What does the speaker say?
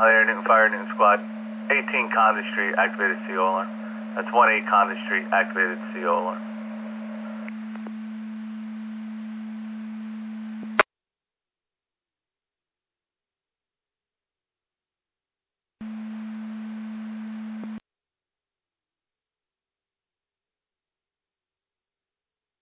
Air Newton Fire, Newton Squad. 18 Condon Street, activated CO alarm. That's 18 Condon Street, activated CO alarm.